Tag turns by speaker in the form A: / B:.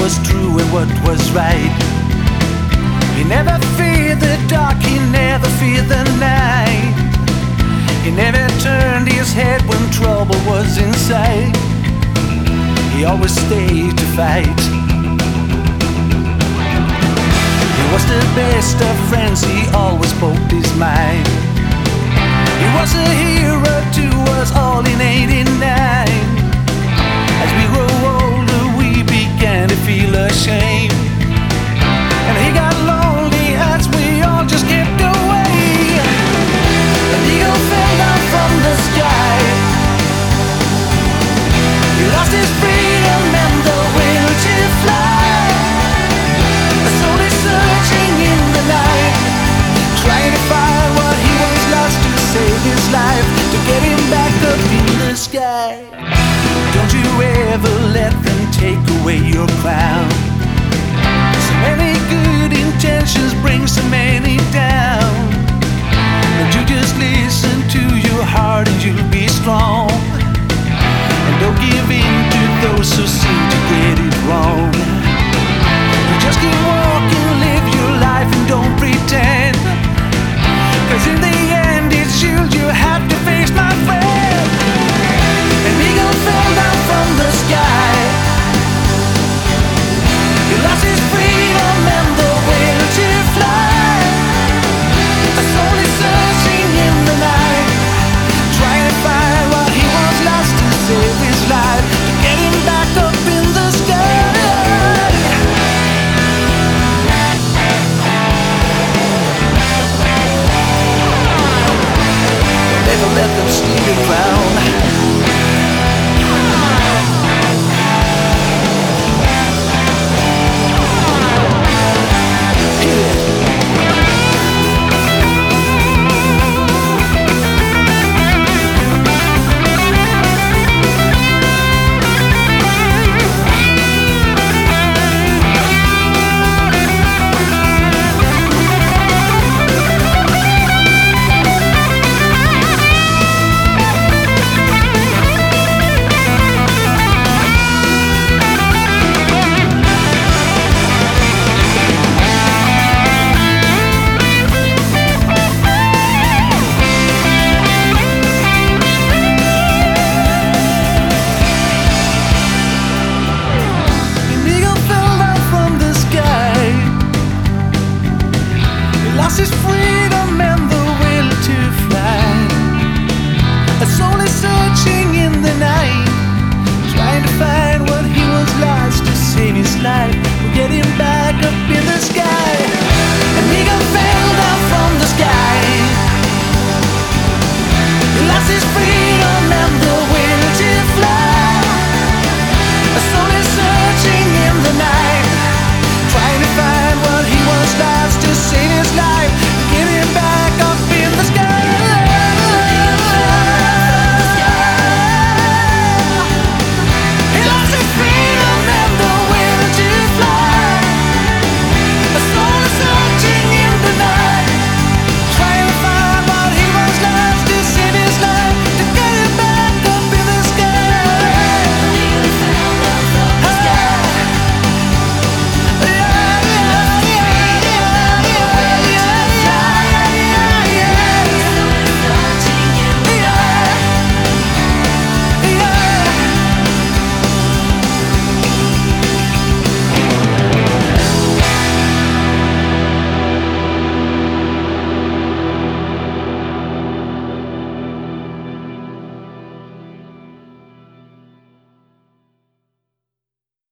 A: was true and what was right. He never feared the dark, he never feared the night. He never turned his head when trouble was in sight. He always stayed to fight. He was the best of friends, he always spoke his mind. He was a hero to us all in '89. As we grow older, we began to feel ashamed, and he got lonely as we all just kept away. An eagle fell down from the sky. He lost his freedom and the will to fly. A soul is searching in the night, trying to find what he once lost to save his life, to get him back up in the sky. Don't you ever let them take away your crown. So many good intentions bring so many down. And you just listen to your heart and you'll be strong. And don't give in to those who seem to get it wrong. You just keep walking, live your life and don't pretend, 'cause in the end it's you have to face, my friend. An eagle fell down from the sky. He lost his freedom and the will to fly. A soul is searching in the night, trying to find what he once lost to save his life, to get him back up in the sky. Never let them steal your crown. Lost his freedom and the will to fly. A soul is searching in the night, trying to find what he was lost to save his life, to get him back up in the sky.